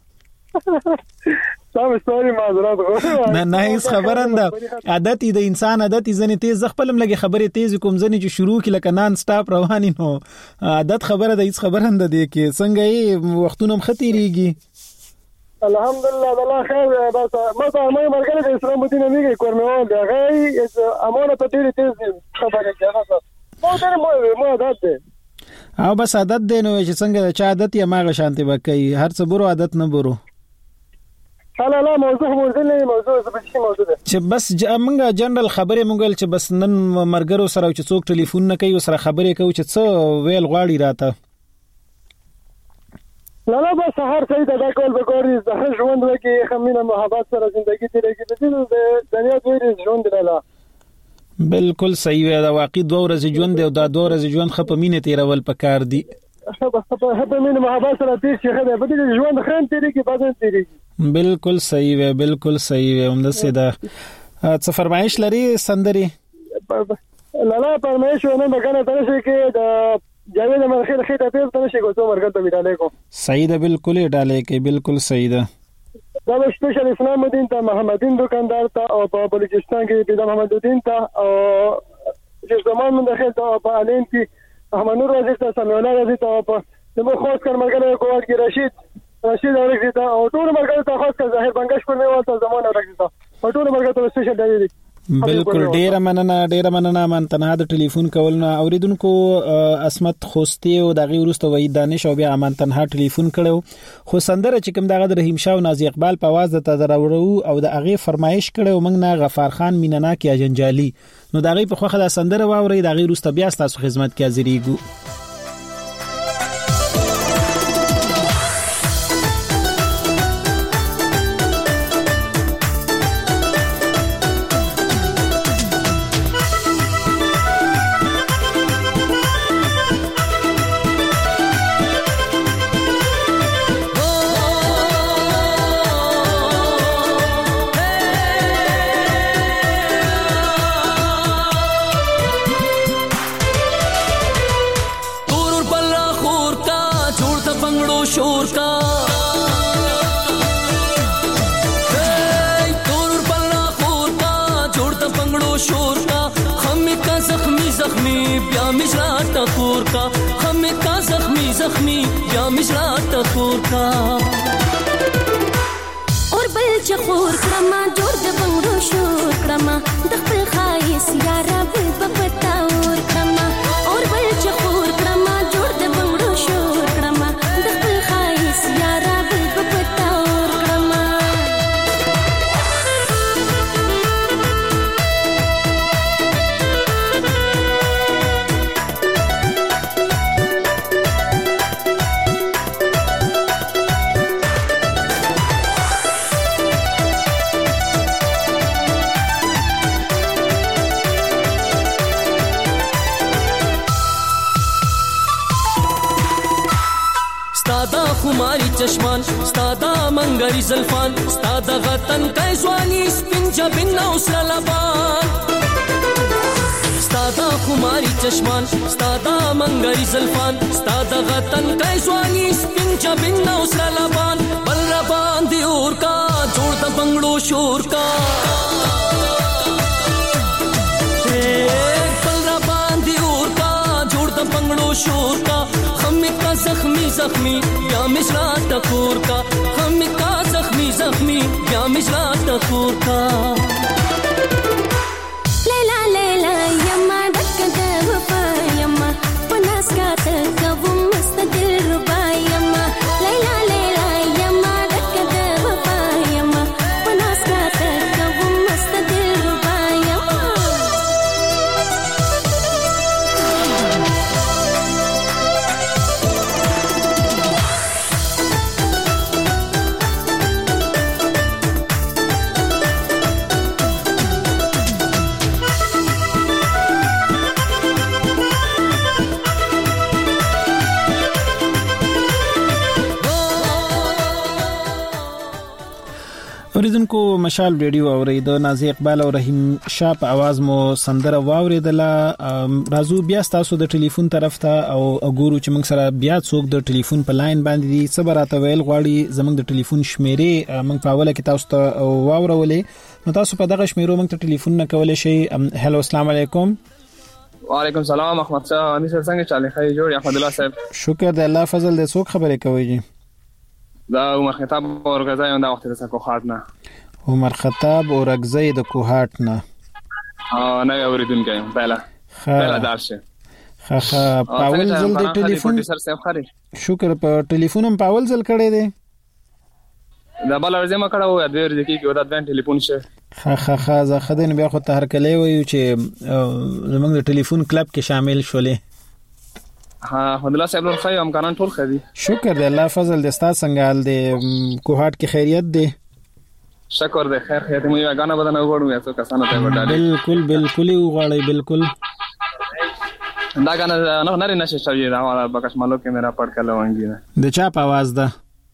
تاسو ستوري معذرت نه هیڅ خبرنده عادت د انسان عادت ځنې تیز خپلم لګي خبرې تیز کوم ځنې چې شروع کی لکه نان سټاپ رواني نو عادت خبره د هیڅ خبرنده دی کې څنګه یې وختونه مختيريږي الحمدلله الله خیر بس ما ته مې مرګله د اسلام دین نه کورمه دی هغه امانه ته ډېر تیز خبره کوي مو عادت دی او بس عادت دی نو چې څنګه چا عادت یې ماغه شانتي وکي هر څه برو عادت نه برو لا موضوع ده چې بس موږ جنرال خبره مونږ چې بس نن مرګرو سره چې څوک ټلیفون نه کوي سره خبرې کوي چې څه ویل غواړي راته لا بس هر څه دا کول به کوي زه ژوند وکي خمینه محبت سره ژوندۍ تیرېږي د دنیا دوی ژوند لاله بالکل صحیح دی دا واقعي 2 ورځې ژوند دی او دا 2 ورځې ژوند خپ مینه تیرول پکار دی په مینه محبت سره تیر شي خدای په دې ژوند خان تیرېږي بعدين تیرېږي بالکل صحیح وي هم د سیده څه فرمایش لري سندري لا فرمایش نه مګنه ترشه کې د جاوید مرخیل خیته پیل ترشه کو څو مرګ ته ویډاله کو صحیح ده بالکل ډاله کې بالکل صحیح ده دا سپیشل اسلام الدین ته محمدین دکاندار ته او په بلوچستان کې پیدا محمد الدین ته او چې زمان من داخل ته په علین کې احمد نور رضی ته سمونه رضی ته په نو خاص کر مرګ کو ورګي رشید اورګی ته او ټول مرګ ته خاص کر ظاهر بنگش پر میوه ته زمان اورګی ته او ټول مرګ ته سپیشل دی بالکل ډیره مننه من تنها د ټلیفون کولنه اوریدونکو اسمت خوستی او دغه ورسته وای دانش او بیا من تنها ټلیفون کړو خو سندره چې کوم دغه رحیم شاه او نازی اقبال په आवाज ته دراوړو او د هغه فرمایش کړو موږ نه غفار خان میننا کې اجنجالي نو دغه په خوخه د سندره واوري دغه ورسته بیا تاسو خدمت کې حاضرېګو زخمی یا مشرات تخور کا خور کړما جوړ د بنګړو شور کړما د خپل خایس یارا بل پپتا اور کړما اور بل چې خور کړما جوړ د بنګړو شور کړما د خپل خایس یارا بل پپتا اور کړما خماری چشمان ستادا منګری زلفان ستادا غتن کای ځواني سپین جبین او سره لبان ستادا خماری چشمان ستادا منګری زلفان ستادا غتن کای ځواني سپین جبین او سره لبان بل ربان دی اور کا جوړ د بنگړو شور کا بل ربان دی اور کا جوړ د بنگړو شور کا کا زخمی زخمی یا مشرا ٹکور کا ہم کا زخمی زخمی یا مشرا ٹکور کا لیلا لیلا یما ڈک د وفا یما پناس کا تکو مستدل ربا یما لیلا لیلا یما ڈک د وفا یما پناس کا تکو مستدل ربا یما اوریدونکو مشال ریډیو اورید نازي اقبال او رحیم شاه په आवाज مو سندره واوریدله رازو بیا تاسو د ټلیفون طرف ته او وګورو چې موږ سره بیا څوک د ټلیفون په لاین باندې دي صبراته ویل غواړي زموږ د ټلیفون شمیرې موږ په اوله کې تاسو ته واورولې نو تاسو په دغه شمیرو موږ ته ټلیفون نه کولای شئ هلو السلام علیکم وعلیکم السلام احمد صاحب امي سره څنګه چالي خیر جوړ احمد الله صاحب شکر د الله فضل دې څوک خبرې کوي دا عمر خطاب اورګزای دا وخت د کوهات نه عمر خطاب اورګزای د کوهات نه نه اوریدونکو پهلا دارشه پاول زل د ټلیفون شکر په ټلیفون هم پاول زل کړی دی دا بل ورځې ما کړه و د ورځې کې دا د ټلیفون شه زه خدای بیا خو ته هر کله وایو چې زمونږ د ټلیفون کلب کې شامل شولې احمد الله صاحب نور خیر امکانات ټول خدي شکر دی الله فضل د استاد څنګه حال دی کوهات کې خیریت دی شکر دی خیر خیریت مې غاڼه بدن وګورم یا څه کسانو ته وډاله بالکل وغواړی بالکل دا غاڼه نه نشه شوی دا والا بکشمالو کې میرا پړ کله وانګی د چا په आवाज ده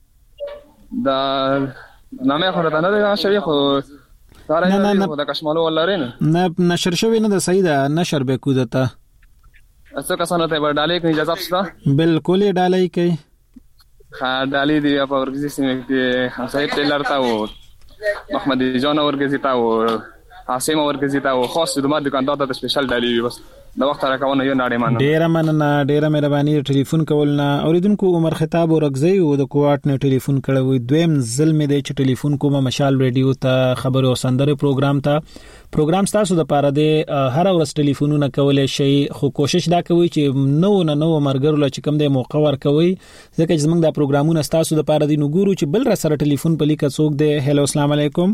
دا نامه خو راته نه شوی خو ساره نه د کشمالو ولرین نه نشر شوی نه د صحیح ده نشر به کودته اسو کسانو ته ورډالې کوي اجازه شته بالکل ډالې کوي ډالې دی په ورګزي سیمه کې صاحب ټیلر تا و محمد جان ورګزي تا و حاسم ورګزي تا و خاص د ما دکاندار ته سپیشل ډالې بس د وخت راکونه یو ناړې مان ډیره مننه ډیره مهرباني ټلیفون کولنا اوریدونکو عمر خطاب ورګزي او د کوهات نه ټلیفون کړو دویم ظلم دی چې ټلیفون کومه مشال ریډیو ته خبرو او سندره پروګرام تاسو د پاره دی هر ورځ ټلیفونونه کولای شي خو کوشش دا کوي چې نو مرګرو لا چې کوم د موقع ور کوي ځکه چې زمونږ د پروګرامونه تاسو د پاره دی نو ګورو چې بل را سره ټلیفون په لیکه څوک دی هلو السلام علیکم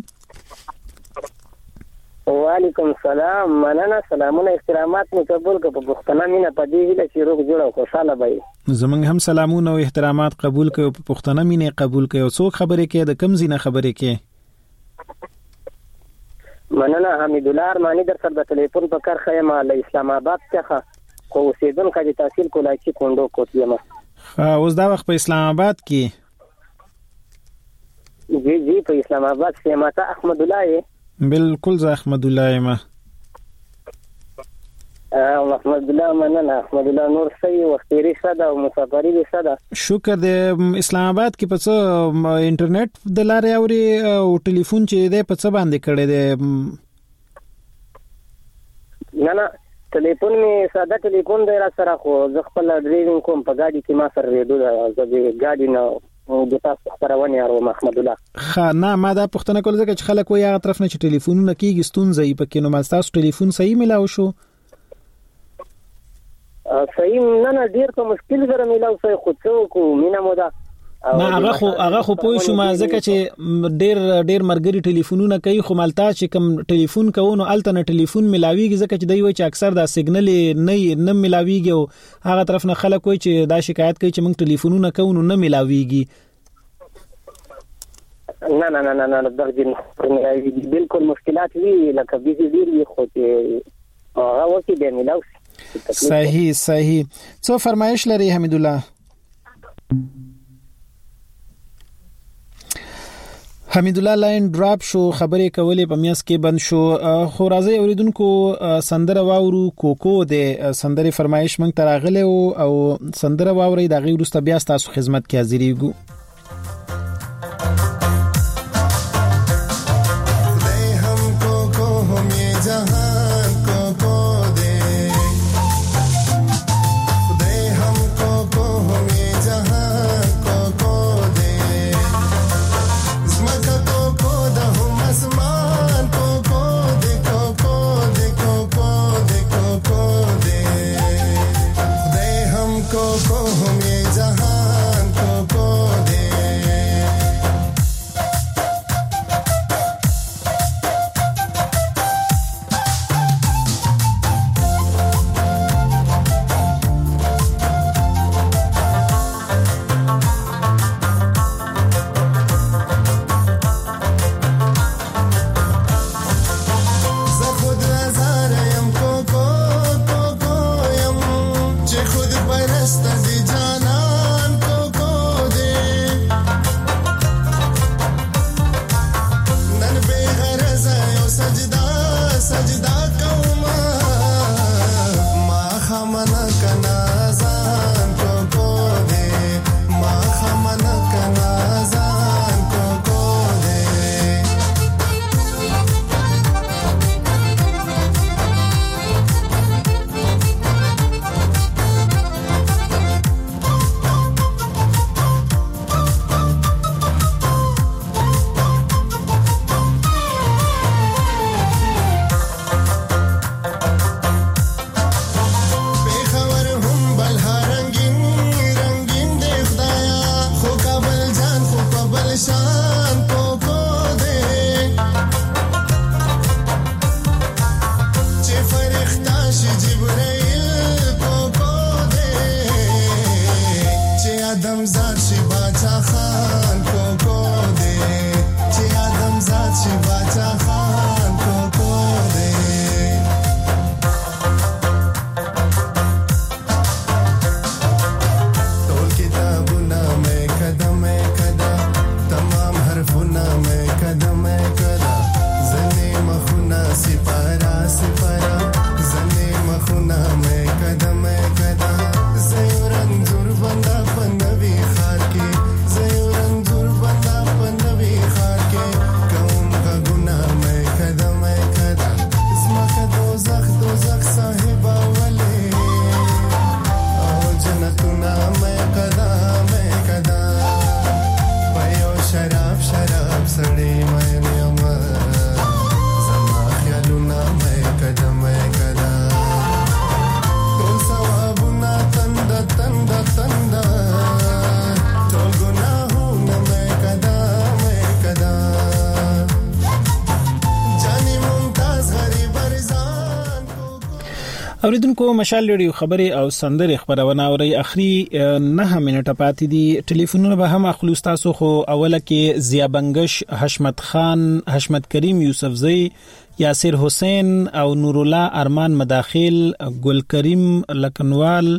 وعلیکم السلام مننه سلامونه احترامات مو قبول کړه په پښتنه مینه په دې ویل چې روغ جوړ او خوشاله وي زمونږ هم سلامونه او احترامات قبول کړه په پښتنه مینه قبول کړه او څوک خبرې کوي د کم زینه خبرې کوي مننه حمید الله ارمانی در سره د ټلیفون په کار خیمه له اسلام آباد څخه خو اوسیدونکو د تحصیل کولای چې کوندو کوتیمه اوس دا وخت په اسلام آباد کې جی په اسلام آباد کې ماته احمد الله بالکل ز احمد الله ما احمد الله مننه احمد الله نور صحیح وختيري صدا او مسافري دي صدا شکر د اسلام آباد کې په څه انټرنیټ د لارې اوري او ټلیفون چې د په څه باندې کړي دي نه ټلیفون می ساده ټلیفون دی را سره خو زه خپل ډرایوینګ کوم په ګاډي کې ما سره ریډو د ګاډي نه د تاسو خبرونه اورو محمد الله خا نه ما دا پښتنه کول ځکه چې خلک وایي هغه طرف نه چې ټلیفونونه کیږي ستونزې پکې نو ما تاسو ټلیفون صحیح ملاو شو صحیح نه ډیر کوم مشکل سره ملاو شو خو څوک مینا مودا نه هغه خو پوه شو ما ځکه چې ډیر مرګري ټلیفونونه کوي خو مالتا چې کوم ټلیفون کوونو الټرنیټ ټلیفون ملاويږي ځکه چې دوی وایي چې اکثر دا سیګنل نه ملاويږي او هغه طرف نه خلک وایي چې دا شکایت کوي چې موږ ټلیفونونه کوونو نه ملاويږي نه درځي بالکل مشکلات وی لکه بيزي وی خو چې هغه وکی به ملاو صحیح څو فرمایش لري حمید الله لاین ډراپ شو خبرې کولې په میاس کې بند شو خو راځي اوریدونکو سندره واورو کوکو د سندره فرمایش مونږ تراغله او سندره واوري د غیر وروسته بیا تاسو خدمت کې حاضرېږو اوریدونکو مشال ریډیو خبري او سندره خبرونه اوري اخري 9 منټه پاتې دي ټلیفونونه به هم اخلو تاسو خو اوله کې ضیا بنگش حشمت خان حشمت کریم یوسفزئی یاسر حسین او نور الله ارمان مداخل ګل کریم لکنوال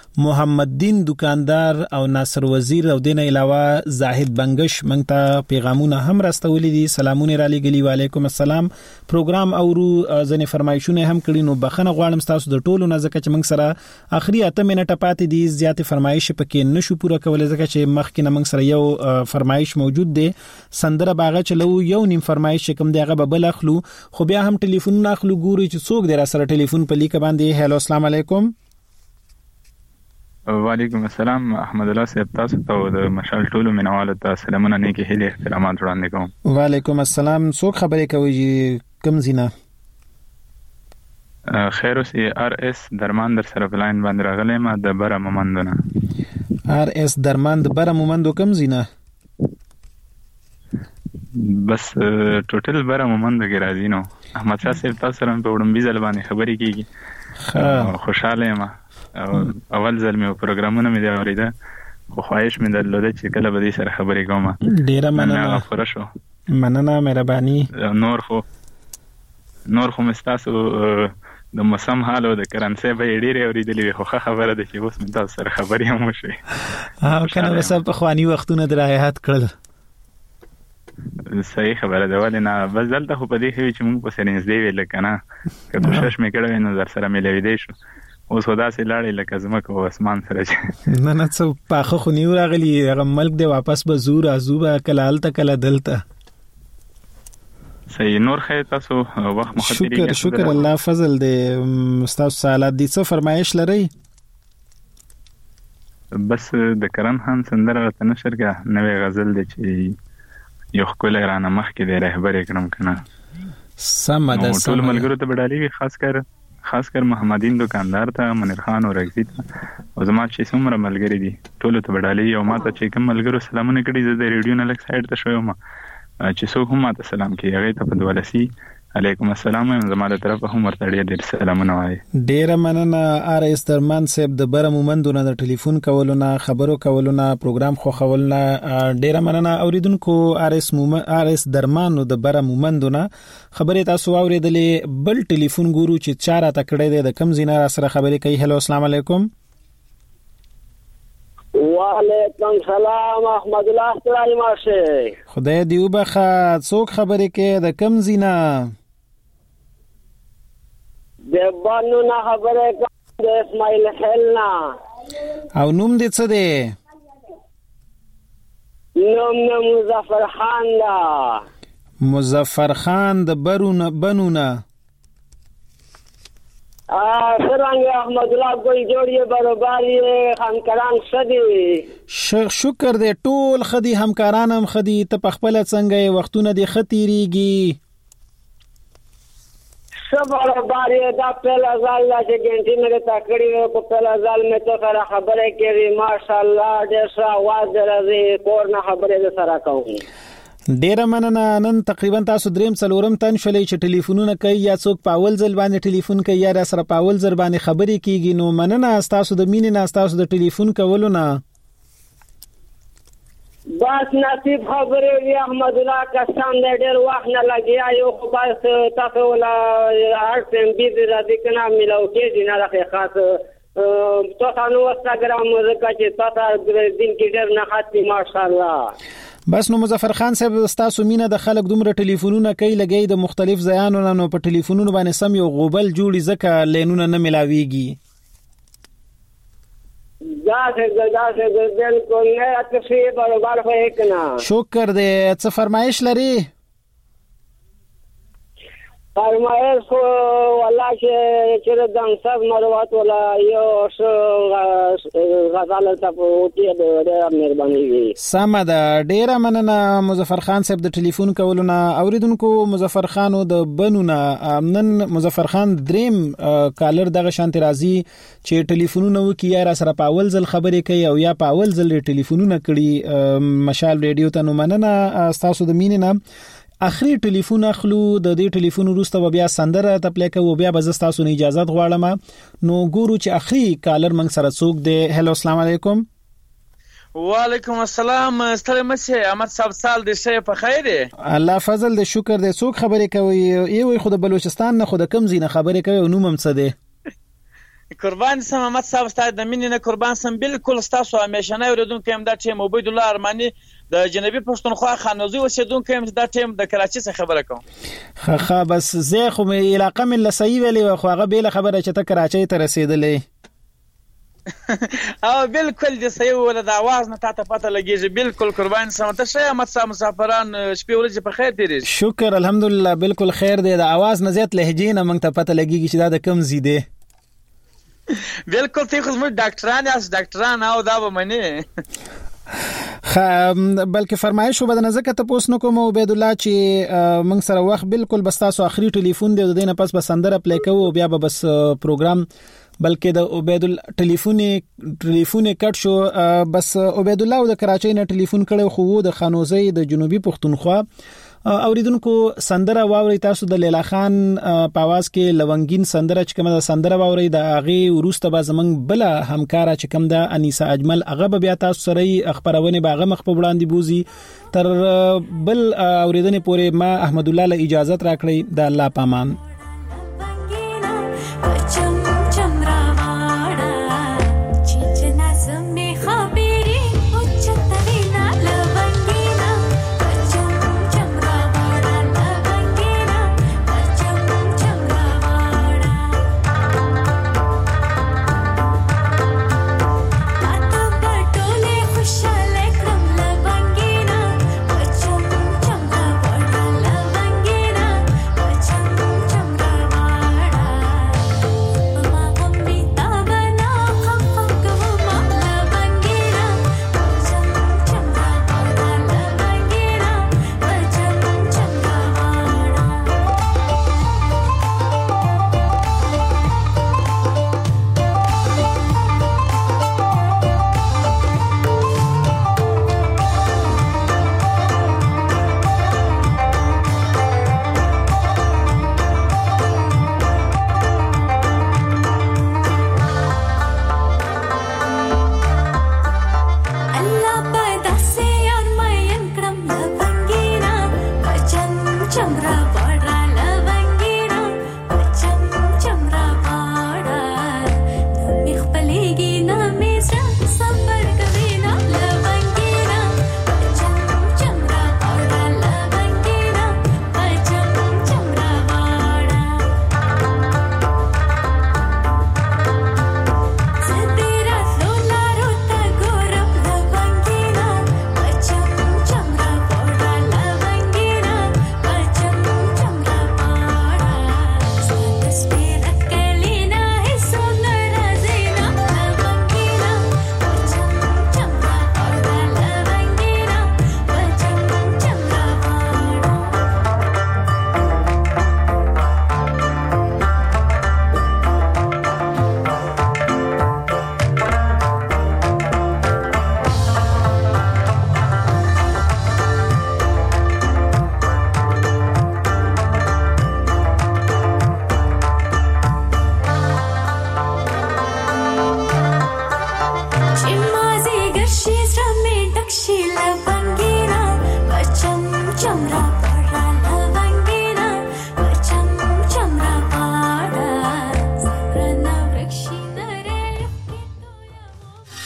محمد دین دکاندار او ناصر وزیر او دینه علاوه زاهد بنگش مونږ ته پیغامونه هم راستولې دي سلامونه را لګلی وعلیکم السلام پروګرام اورو ځنې فرمایشونه هم کړي نو بخنه غواړم تاسو د ټولو نه ځکه چې مونږ سره اخري 8 منټه پاتې دي زیات فرمایش پکې نشو پوره کولای ځکه چې مخکې نه مونږ سره یو فرمایش موجود دی سندره باغه چلو یو نیم فرمایش کوم دیغه ببل اخلو خو بیا هم ټلیفون اخلو ګوري چې څوک در سره ټلیفون په لیک باندې هالو السلام علیکم وعلیکم السلام احمد الله صاحب، تاسو ته د مشال ټولو مینوالو ته سلامونه، نیکی هیلې، احترامات وړاندې کوم. وعلیکم السلام. څوک خبرې کوي؟ کوم زینا؟ خیر اوسې. آر اس درمان در سره په لاین باندې راغلی ما د بره مومندونه. آر اس درمان د بره مومندو کوم زینا؟ بس ټوټل بره مومندو کې راځي. نو احمد شاه صاحب تاسو سره په وړاندې ځل باندې خبرې کیږي. خوشاله یم. اول ځل مې پروګرامونه مې دا اوریده، خو خواهش مې درلوده چې کله به دې سره خبرې کوم. ډیره مننه. غفره شو. مننه، مهرباني. نور خو مې ستاسو د موسم حال او د کرنسي به ډیره اوریدلې، خو خبره ده چې اوس مې تاسو سره خبرې هم وشي. کنه وسه په خواني وختونه درایات کړل. صحیح خبره ده. ولې نه بس دلته خو په دې خوي چې موږ په سرینز دی ویل کنه، که کوشش مې کړو نو در سره ملوي دی شو. اوس خدا سي لاړې لکه زمکه او اسمان سره. نه څو پاخه خو نیو راغلی، هغه ملک دی واپس به زور ازوبه کله کله دلته. صحیح. نور خیر تاسو وخت مخاطري. شکر الله فضل دی. تاسو سوالات دي، څه فرمایش لرئ؟ بس د کرن خان سندره راته نشر کا نوې غزل دی چې یو خپل رانه مخ کې دی رهبر کړم کنه. سم ده. ټول ملګرو ته بدالي وي، خاص کر محمدین دکاندار ته، منیر خان او رغزی ته، او زما چې څومره ملګری دي ټول ته بدالي. او ما ته چې کوم ملګرو سلامونه کړي، زه د ریډیو نه لک سایډ ته شوم چې څوک هم ماته سلام کوي، هغه ته په دولسي علیکم السلام زموږ طرفه هم ورته ډېر سلامونه وایي. ډېر مننه. آر اس درمان صاحب د بره مومندونه د ټلیفون کولونه، خبرو کولونه، پروګرام خو خولونه ډېر مننه. اوریدونکو آر اس درمان د بره مومندونه خبرې تاسو اوریدلې. بل ټلیفون ګورو چې چاره تکړه دی، د کم زینا سره خبرې کوي. هلو السلام علیکم. وعلیکم سلام احمد الله ستړی ماشه. خدای دې وبخه. څوک خبرې کوي؟ د کم زینا؟ د بانو نه خبرې کوم، د اسماعیل خیلنا. او نوم دې څه دی؟ نوم مظفر خان دا. مظفر خان د بنونه. سرنگ احمد الله ګل جوړي برابرۍ همکاران شدي. شکر دې ټول خدي همکاران هم خدي. ته په خپل څنګه وختونه دې ختيريږي؟ برابرۍ دا په لازال چې ګنټي مې تکړی په لازال مې ته سره خبرې کوي. ماشاءالله ډېر ښه आवाज درځي، کور نه خبرې سره کوي. ډیر مننه. نن تقریبا تاسو دریم څلورم تن شولې چې ټلیفونونه کوي، یا څوک پاول ځل باندې ټلیفون کوي یا سره پاول ځل باندې خبرې کیږي. نو مننه تاسو د مینې نه، تاسو د ټلیفون کولو نه. بس نصیب خبرې وی احمد الله کسان ډېر وخت نه لګیا یو، خو بس تاسو ولا ارتم بيز را دي کنه ملو کې نه راخه خاص تاسو نو انستګرام مزه چې تاسو دین کې ډېر نه خاطي ماشاءالله. بس نو مظفر خان صاحب تاسو مینه د خلک دومره ټلیفونونه کوي لګي د مختلف ځایانو نو په ټلیفونونو باندې سم یو غوبل جوړي ځکه لینونه نه ملاويږي. بالکل نه اته برابر وای کنه. شکر دې. څه فرمایش لري؟ فرمایش خو والله چې د انصاف مروات ولا یو غزال ته پوتې د مهرباني. سم ده. ډیره مننه مظفر خان صاحب د ټلیفون کولونه. اوریدونکو مظفر خانو د بنونه نن مظفر خان دریم کالر دغه شانت راځي چې ټلیفونونه وکي یا سره پاول ځل خبرې کوي او یا پاول ځل ټلیفونونه کړي مشال ریډیو ته. نو مننه تاسو د مینې نه. اخري ټلیفون اخلو. د دې ټلیفون وروسته بیا سندره تپلی کوو، بیا به تاسو نه اجازه غواړم. نو ګورو چې اخري کالر موږ سره څوک دی. هلو السلام علیکم. وعلیکم السلام. ستړی مشه احمد صاحب، سال دې شه په خیر دی؟ الله فضل دې. شکر دې. څوک خبرې کوي؟ یو خو د بلوچستان نه، خو د کم زینه خبرې کوي او نوم هم څه دی؟ قربان سم احمد صاحب ستاسو د مینې نه قربان سم. بالکل تاسو همیشنه اوریدونکو هم دا ټیم عبید الله ارمانی د جنوبي پښتونخوا خانوزي اوسیدونکو هم دا ټیم د کراچي څخه خبره کوم. خا بس زه خو مې علاقه مې لسعی ویلې خو هغه بیل خبره چې ته کراچي ته رسیدلې. او بالکل د صحیح ول د आवाज نه تاسو پته لګیږي. بالکل قربان سم. ته شه احمد صاحب مسافران شپې ورځې په خیر تیریږي؟ شکر الحمدلله بالکل خیر دی. د आवाज نه زیات لهجې نه موږ ته پته لګیږي چې دا د کم زیده. بالکل ته خو زموږ ډاکټران یاست ډاکټران او دا به منی بلکې فرمایش وبد نه زکه ته پوس نو کوم عبید الله چې موږ سره وخت بالکل بس تاسو اخري ټلیفون دی د دینه پس بسندره پلی کوو بیا به بس پروګرام بلکې د عبید الله ټلیفون کټ شو بس عبید الله د کراچۍ نه ټلیفون کړو خو د خانوزۍ د جنوبي پښتونخوا اوریدونکو سندره واوري تاسو د لیلا خان په आवाज کې لونګین سندره چې کومه سندره واوري د اغه وروسته به زمنګ بل همکارا چې کوم د انیسا اجمل هغه بیا تاسو سره خبرونه باغه مخ په وړاندې بوزي تر بل اوریدنې پورې ما احمد الله له اجازه راکړی د الله پامان